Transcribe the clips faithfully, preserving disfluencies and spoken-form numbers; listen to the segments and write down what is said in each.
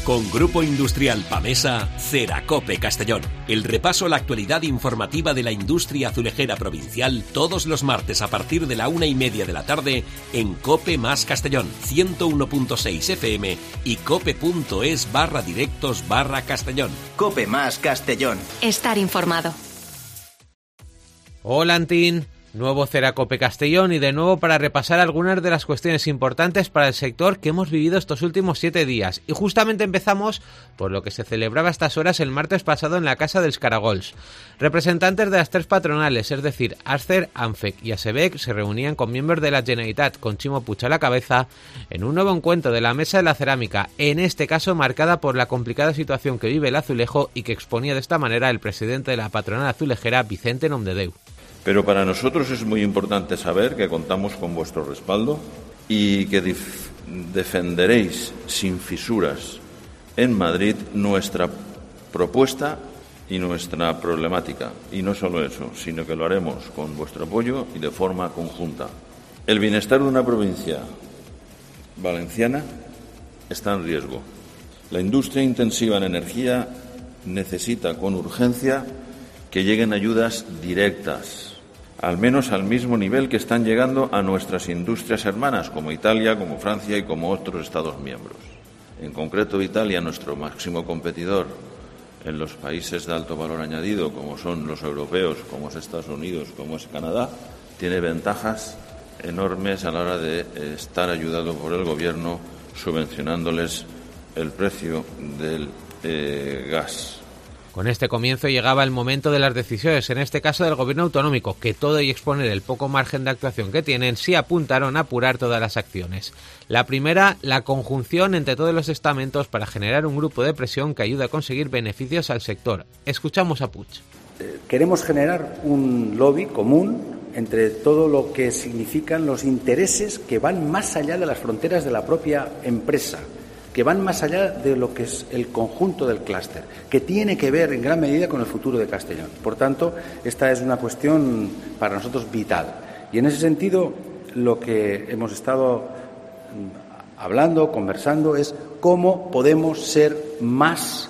Con Grupo Industrial Pamesa, Ceracope Castellón. El repaso a la actualidad informativa de la industria azulejera provincial todos los martes a partir de la una y media de la tarde en Cope más Castellón, ciento uno punto seis F M y cope.es barra directos barra Castellón. Cope más Castellón. Estar informado. Hola Antín, nuevo Ceracope Castellón y de nuevo para repasar algunas de las cuestiones importantes para el sector que hemos vivido estos últimos siete días. Y justamente empezamos por lo que se celebraba a estas horas el martes pasado en la Casa dels Caragols. Representantes de las tres patronales, es decir, Ascer, ANFEC y ASEBEC, se reunían con miembros de la Generalitat, con Chimo Puig a la cabeza, en un nuevo encuentro de la Mesa de la Cerámica, en este caso marcada por la complicada situación que vive el azulejo y que exponía de esta manera el presidente de la patronal azulejera, Vicente Nomdedeu. Pero para nosotros es muy importante saber que contamos con vuestro respaldo y que dif- defenderéis sin fisuras en Madrid nuestra propuesta y nuestra problemática. Y no solo eso, sino que lo haremos con vuestro apoyo y de forma conjunta. El bienestar de una provincia valenciana está en riesgo. La industria intensiva en energía necesita con urgencia que lleguen ayudas directas, al menos al mismo nivel que están llegando a nuestras industrias hermanas, como Italia, como Francia y como otros Estados miembros. En concreto, Italia, nuestro máximo competidor en los países de alto valor añadido, como son los europeos, como es Estados Unidos, como es Canadá, tiene ventajas enormes a la hora de estar ayudado por el Gobierno, subvencionándoles el precio del eh, gas. Con este comienzo llegaba el momento de las decisiones, en este caso del gobierno autonómico, que todo y exponer el poco margen de actuación que tienen, sí apuntaron a apurar todas las acciones. La primera, la conjunción entre todos los estamentos para generar un grupo de presión que ayude a conseguir beneficios al sector. Escuchamos a Puig. Queremos generar un lobby común entre todo lo que significan los intereses que van más allá de las fronteras de la propia empresa, que van más allá de lo que es el conjunto del clúster, que tiene que ver en gran medida con el futuro de Castellón. Por tanto, esta es una cuestión para nosotros vital. Y en ese sentido, lo que hemos estado hablando, conversando, es cómo podemos ser más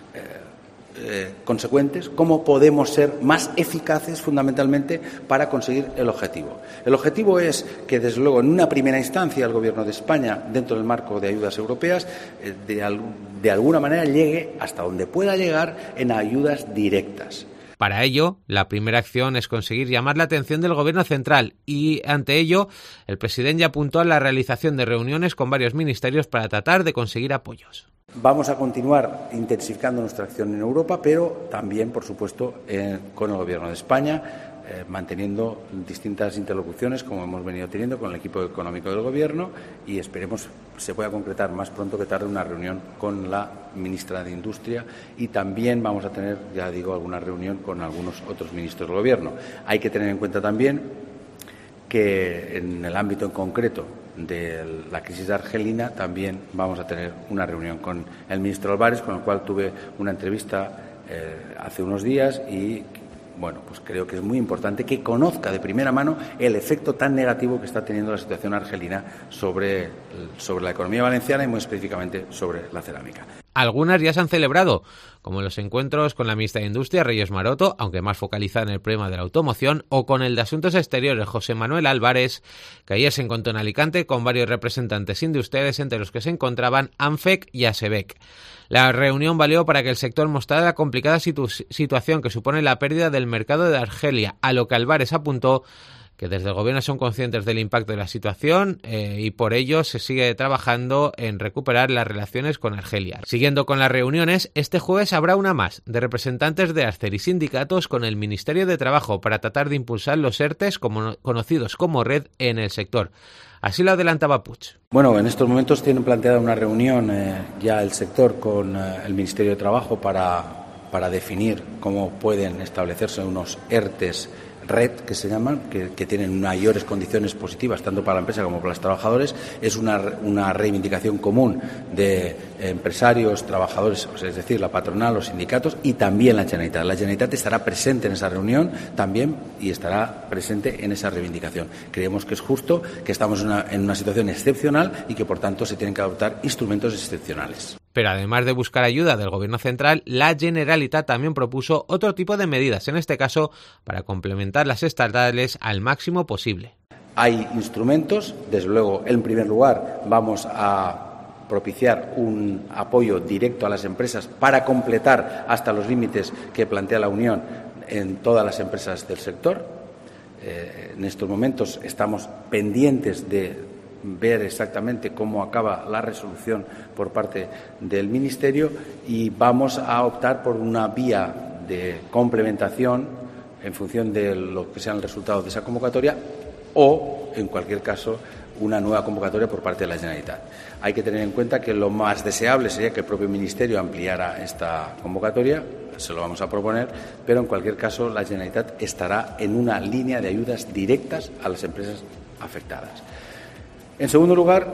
Eh, consecuentes, cómo podemos ser más eficaces fundamentalmente para conseguir el objetivo. El objetivo es que, desde luego, en una primera instancia el Gobierno de España, dentro del marco de ayudas europeas, eh, de, al, de alguna manera llegue hasta donde pueda llegar en ayudas directas. Para ello, la primera acción es conseguir llamar la atención del Gobierno central y, ante ello, el presidente ya apuntó a la realización de reuniones con varios ministerios para tratar de conseguir apoyos. Vamos a continuar intensificando nuestra acción en Europa, pero también, por supuesto, eh, con el Gobierno de España, eh, manteniendo distintas interlocuciones, como hemos venido teniendo con el equipo económico del Gobierno, y esperemos se pueda concretar más pronto que tarde una reunión con la ministra de Industria, y también vamos a tener, ya digo, alguna reunión con algunos otros ministros del Gobierno. Hay que tener en cuenta también que en el ámbito en concreto de la crisis argelina también vamos a tener una reunión con el ministro Álvarez, con el cual tuve una entrevista eh, hace unos días y, bueno, pues creo que es muy importante que conozca de primera mano el efecto tan negativo que está teniendo la situación argelina sobre, sobre la economía valenciana y muy específicamente sobre la cerámica. Algunas ya se han celebrado, como los encuentros con la ministra de Industria, Reyes Maroto, aunque más focalizada en el problema de la automoción, o con el de Asuntos Exteriores, José Manuel Álvarez, que ayer se encontró en Alicante con varios representantes industriales, entre los que se encontraban ANFEC y ASEBEC. La reunión valió para que el sector mostrara la complicada situ- situación que supone la pérdida del mercado de Argelia, a lo que Álvarez apuntó que desde el Gobierno son conscientes del impacto de la situación eh, y por ello se sigue trabajando en recuperar las relaciones con Argelia. Siguiendo con las reuniones, este jueves habrá una más de representantes de Ascer y sindicatos con el Ministerio de Trabajo para tratar de impulsar los ERTES como, conocidos como red en el sector. Así lo adelantaba Puig. Bueno, en estos momentos tienen planteada una reunión eh, ya el sector con eh, el Ministerio de Trabajo para, para definir cómo pueden establecerse unos ERTES red, que se llaman, que, que tienen mayores condiciones positivas tanto para la empresa como para los trabajadores. Es una, una reivindicación común de empresarios, trabajadores, es decir, la patronal, los sindicatos y también la Generalitat. La Generalitat estará presente en esa reunión también y estará presente en esa reivindicación. Creemos que es justo, que estamos en una, en una situación excepcional y que, por tanto, se tienen que adoptar instrumentos excepcionales. Pero además de buscar ayuda del Gobierno central, la Generalitat también propuso otro tipo de medidas, en este caso para complementar las estatales al máximo posible. Hay instrumentos, desde luego, en primer lugar, vamos a propiciar un apoyo directo a las empresas para completar hasta los límites que plantea la Unión en todas las empresas del sector. Eh, en estos momentos estamos pendientes de ver exactamente cómo acaba la resolución por parte del Ministerio y vamos a optar por una vía de complementación en función de lo que sean los resultados de esa convocatoria o, en cualquier caso, una nueva convocatoria por parte de la Generalitat. Hay que tener en cuenta que lo más deseable sería que el propio Ministerio ampliara esta convocatoria, se lo vamos a proponer, pero en cualquier caso la Generalitat estará en una línea de ayudas directas a las empresas afectadas. En segundo lugar,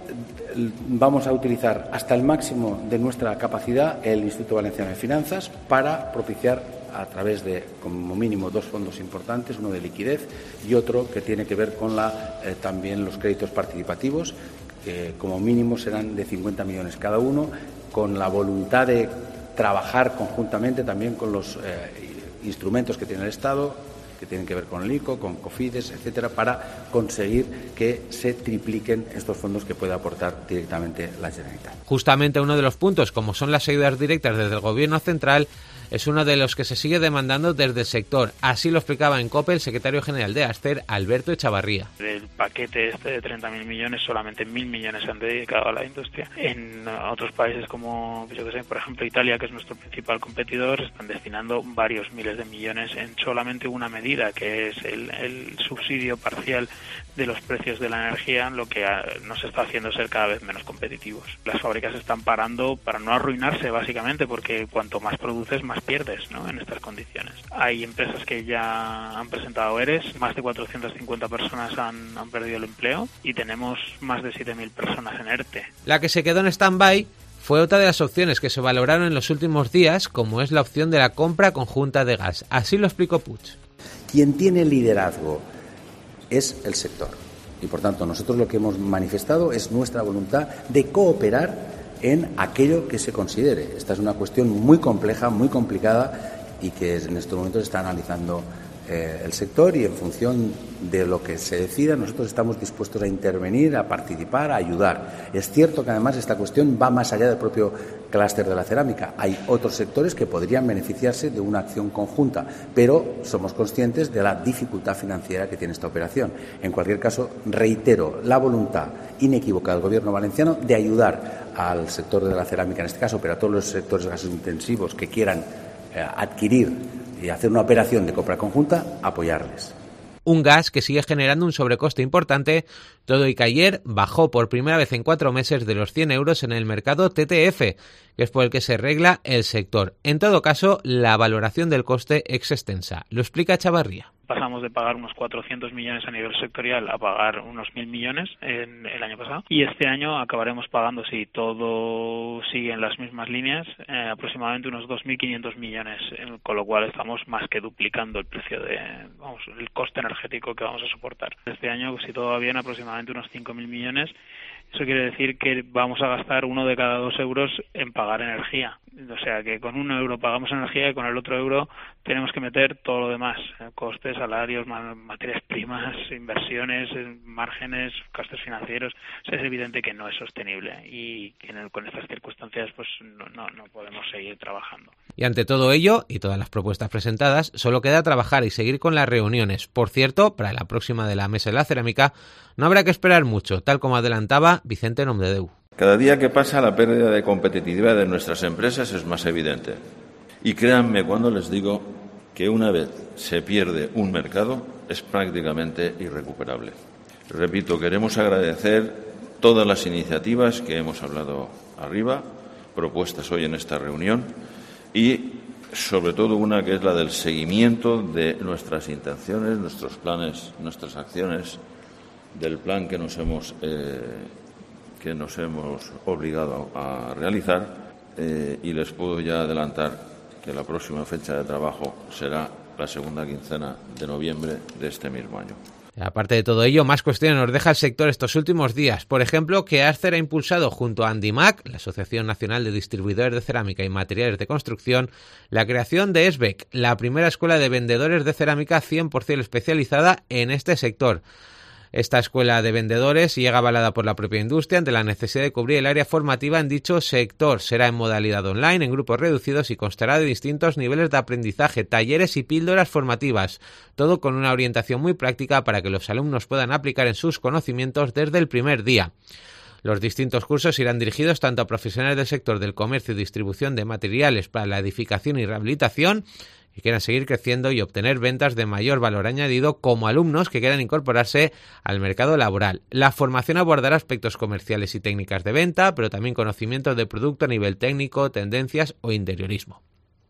vamos a utilizar hasta el máximo de nuestra capacidad el Instituto Valenciano de Finanzas para propiciar a través de, como mínimo, dos fondos importantes, uno de liquidez y otro que tiene que ver con la, eh, también los créditos participativos, que como mínimo serán de cincuenta millones cada uno, con la voluntad de trabajar conjuntamente también con los eh, instrumentos que tiene el Estado, que tienen que ver con el I C O, con COFIDES, etcétera, para conseguir que se tripliquen estos fondos que puede aportar directamente la Generalitat. Justamente uno de los puntos, como son las ayudas directas desde el Gobierno central, es uno de los que se sigue demandando desde el sector. Así lo explicaba en COPE el secretario general de ASCER, Alberto Echavarría. Del paquete este de treinta mil millones, solamente mil millones se han dedicado a la industria. En otros países como, yo que sé, por ejemplo Italia, que es nuestro principal competidor, están destinando varios miles de millones en solamente una medida, que es el, el subsidio parcial de los precios de la energía, lo que nos está haciendo ser cada vez menos competitivos. Las fábricas están parando para no arruinarse, básicamente, porque cuanto más produces, más pierdes, ¿no?, en estas condiciones. Hay empresas que ya han presentado ERES, más de cuatrocientas cincuenta personas han, han perdido el empleo y tenemos más de siete mil personas en ERTE. La que se quedó en stand-by fue otra de las opciones que se valoraron en los últimos días, como es la opción de la compra conjunta de gas. Así lo explicó Puig. Quien tiene liderazgo es el sector y, por tanto, nosotros lo que hemos manifestado es nuestra voluntad de cooperar en aquello que se considere. Esta es una cuestión muy compleja, muy complicada y que en estos momentos está analizando eh, el sector, y en función de lo que se decida nosotros estamos dispuestos a intervenir, a participar, a ayudar. Es cierto que además esta cuestión va más allá del propio clúster de la cerámica. Hay otros sectores que podrían beneficiarse de una acción conjunta, pero somos conscientes de la dificultad financiera que tiene esta operación. En cualquier caso, reitero la voluntad inequívoca del Gobierno valenciano de ayudar al sector de la cerámica, en este caso, pero a todos los sectores gasintensivos que quieran eh, adquirir y hacer una operación de compra conjunta, apoyarles. Un gas que sigue generando un sobrecoste importante, todo y que ayer bajó por primera vez en cuatro meses de los cien euros en el mercado T T F, que es por el que se regla el sector. En todo caso, la valoración del coste es extensa. Lo explica Echavarría. Pasamos de pagar unos cuatrocientos millones a nivel sectorial a pagar unos mil millones en el año pasado, y este año acabaremos pagando, si todo sigue en las mismas líneas, eh, aproximadamente unos dos mil quinientos millones, con lo cual estamos más que duplicando el precio de, vamos, el coste energético que vamos a soportar. Este año, si todo va bien, aproximadamente unos cinco mil millones. Eso quiere decir que vamos a gastar uno de cada dos euros en pagar energía. O sea que con un euro pagamos energía y con el otro euro tenemos que meter todo lo demás: costes, salarios, materias primas, inversiones, márgenes, costes financieros. O sea, es evidente que no es sostenible y que con estas circunstancias pues no, no, no podemos seguir trabajando. Y ante todo ello y todas las propuestas presentadas, solo queda trabajar y seguir con las reuniones. Por cierto, para la próxima de la Mesa de la Cerámica no habrá que esperar mucho, tal como adelantaba Vicente Nomdedeu. Cada día que pasa la pérdida de competitividad de nuestras empresas es más evidente. Y créanme cuando les digo que una vez se pierde un mercado es prácticamente irrecuperable. Repito, queremos agradecer todas las iniciativas que hemos hablado arriba, propuestas hoy en esta reunión, y sobre todo una que es la del seguimiento de nuestras intenciones, nuestros planes, nuestras acciones, del plan que nos hemos eh, que nos hemos obligado a realizar, eh, y les puedo ya adelantar que la próxima fecha de trabajo será la segunda quincena de noviembre de este mismo año. Aparte de todo ello, más cuestiones nos deja el sector estos últimos días. Por ejemplo, que Arcer ha impulsado junto a Andimac, la Asociación Nacional de Distribuidores de Cerámica y Materiales de Construcción, la creación de ESBEC, la primera escuela de vendedores de cerámica cien por ciento especializada en este sector. Esta escuela de vendedores llega avalada por la propia industria ante la necesidad de cubrir el área formativa en dicho sector. Será en modalidad online, en grupos reducidos y constará de distintos niveles de aprendizaje, talleres y píldoras formativas, todo con una orientación muy práctica para que los alumnos puedan aplicar en sus conocimientos desde el primer día. Los distintos cursos irán dirigidos tanto a profesionales del sector del comercio y distribución de materiales para la edificación y rehabilitación que quieran seguir creciendo y obtener ventas de mayor valor añadido, como alumnos que quieran incorporarse al mercado laboral. La formación abordará aspectos comerciales y técnicas de venta, pero también conocimientos de producto a nivel técnico, tendencias o interiorismo.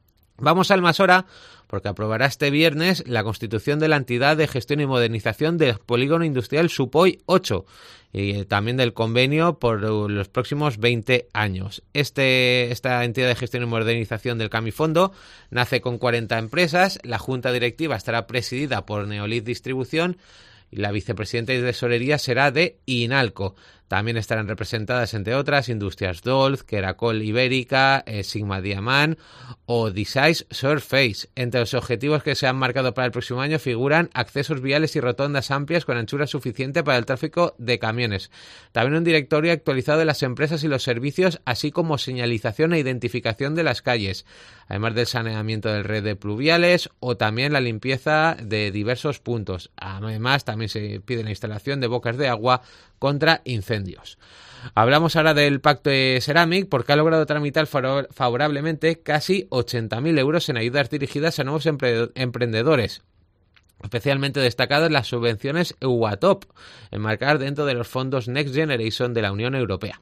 Vamos al Almasora, porque aprobará este viernes la constitución de la entidad de gestión y modernización del polígono industrial Supoy ocho y también del convenio por los próximos veinte años. Este, esta entidad de gestión y modernización del Camifondo nace con cuarenta empresas. La junta directiva estará presidida por Neolith Distribución y la vicepresidenta de tesorería será de Inalco. También estarán representadas, entre otras, Industrias Dolz, Keracol Ibérica, eh, Sigma Diamant o Decize Surface. Entre los objetivos que se han marcado para el próximo año figuran accesos viales y rotondas amplias con anchura suficiente para el tráfico de camiones. También un directorio actualizado de las empresas y los servicios, así como señalización e identificación de las calles, además del saneamiento de red de pluviales o también la limpieza de diversos puntos. Además, también se pide la instalación de bocas de agua contra incendios. Hablamos ahora del Pacto de Ceramic, porque ha logrado tramitar favorablemente casi ochenta mil euros en ayudas dirigidas a nuevos empre- emprendedores. Especialmente destacadas las subvenciones EUATOP, enmarcadas dentro de los fondos Next Generation de la Unión Europea.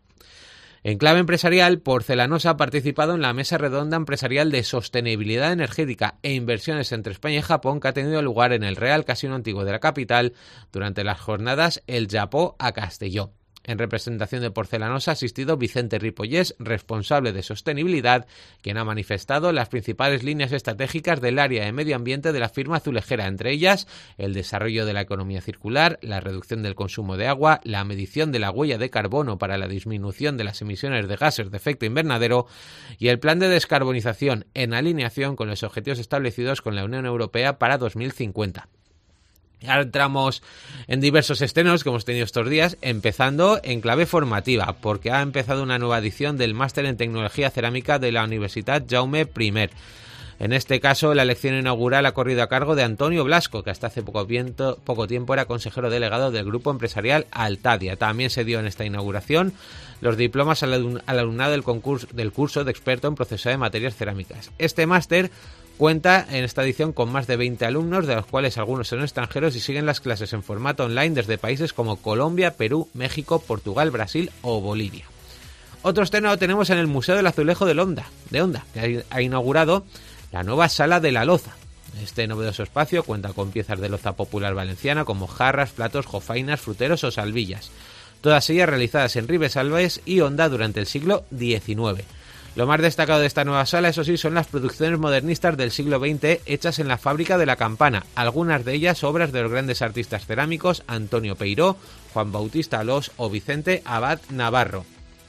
En clave empresarial, Porcelanosa ha participado en la mesa redonda empresarial de sostenibilidad energética e inversiones entre España y Japón que ha tenido lugar en el Real Casino Antiguo de la capital durante las jornadas El Japó a Castelló. En representación de Porcelanosa ha asistido Vicente Ripollés, responsable de sostenibilidad, quien ha manifestado las principales líneas estratégicas del área de medio ambiente de la firma azulejera, entre ellas el desarrollo de la economía circular, la reducción del consumo de agua, la medición de la huella de carbono para la disminución de las emisiones de gases de efecto invernadero y el plan de descarbonización en alineación con los objetivos establecidos con la Unión Europea para dos mil cincuenta. Ahora entramos en diversos estrenos que hemos tenido estos días, empezando en clave formativa, porque ha empezado una nueva edición del Máster en Tecnología Cerámica de la Universidad Jaume I. En este caso, la lección inaugural ha corrido a cargo de Antonio Blasco, que hasta hace poco, viento, poco tiempo era consejero delegado del grupo empresarial Altadia. También se dio en esta inauguración los diplomas al, al alumnado del, concurso, del curso de experto en proceso de materias cerámicas. Este máster cuenta en esta edición con más de veinte alumnos, de los cuales algunos son extranjeros y siguen las clases en formato online desde países como Colombia, Perú, México, Portugal, Brasil o Bolivia. Otro estreno lo tenemos en el Museo del Azulejo de Honda, de Honda, que ha inaugurado la nueva Sala de la Loza. Este novedoso espacio cuenta con piezas de loza popular valenciana como jarras, platos, jofainas, fruteros o salvillas, todas ellas realizadas en Ribes Alves y Honda durante el siglo diecinueve. Lo más destacado de esta nueva sala, eso sí, son las producciones modernistas del siglo veinte hechas en la fábrica de la Campana, algunas de ellas obras de los grandes artistas cerámicos Antonio Peiró, Juan Bautista Alós o Vicente Abad Navarro.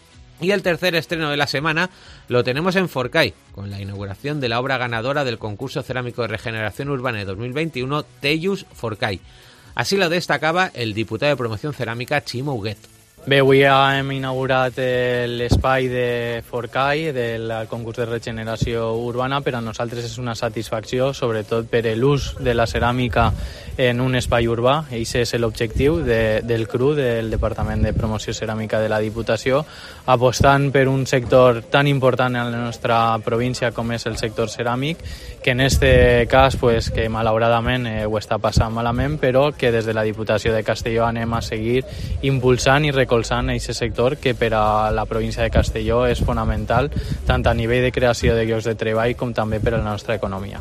Y el tercer estreno de la semana lo tenemos en Forcai, con la inauguración de la obra ganadora del concurso cerámico de regeneración urbana de dos mil veintiuno, Tellus Forcai. Así lo destacaba el diputado de promoción cerámica Ximo Huguet. Bé, avui hem inaugurat l'espai de Forcai del concurs de regeneració urbana. Per a nosaltres és una satisfacció, sobretot per l'ús de la ceràmica en un espai urbà. Aquest és l'objectiu de, del C R U, del Departament de Promoció Ceràmica de la Diputació, apostant per un sector tan important en la nostra província com és el sector ceràmic, que en este cas, pues, que malauradament eh, ho està passant malament, però que des de la Diputació de Castelló anem a seguir impulsant i recolzant recolzant aquest sector que per a la província de Castelló és fonamental tant a nivell de creació de llocs de treball com també per a la nostra economía.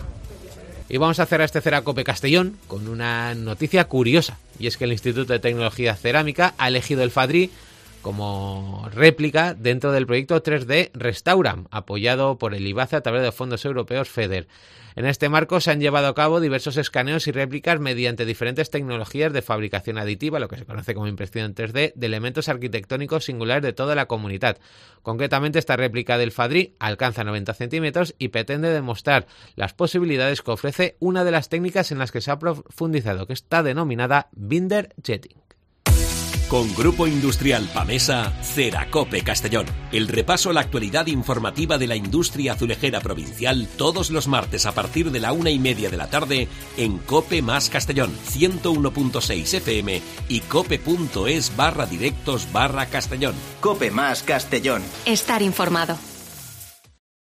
Y vamos a cerrar este Ceracope Castellón con una noticia curiosa, y es que el Instituto de Tecnología Cerámica ha elegido el Fadrí como réplica dentro del proyecto tres D Restauram, apoyado por el IBACE a través de fondos europeos FEDER. En este marco se han llevado a cabo diversos escaneos y réplicas mediante diferentes tecnologías de fabricación aditiva, lo que se conoce como impresión tres D, de elementos arquitectónicos singulares de toda la comunidad. Concretamente, esta réplica del Fadrí alcanza noventa centímetros y pretende demostrar las posibilidades que ofrece una de las técnicas en las que se ha profundizado, que está denominada Binder Jetting. Con Grupo Industrial Pamesa, Ceracope Castellón. El repaso a la actualidad informativa de la industria azulejera provincial todos los martes a partir de la una y media de la tarde en Cope más Castellón, ciento uno punto seis F M y cope.es barra directos barra Castellón. Cope más Castellón. Estar informado.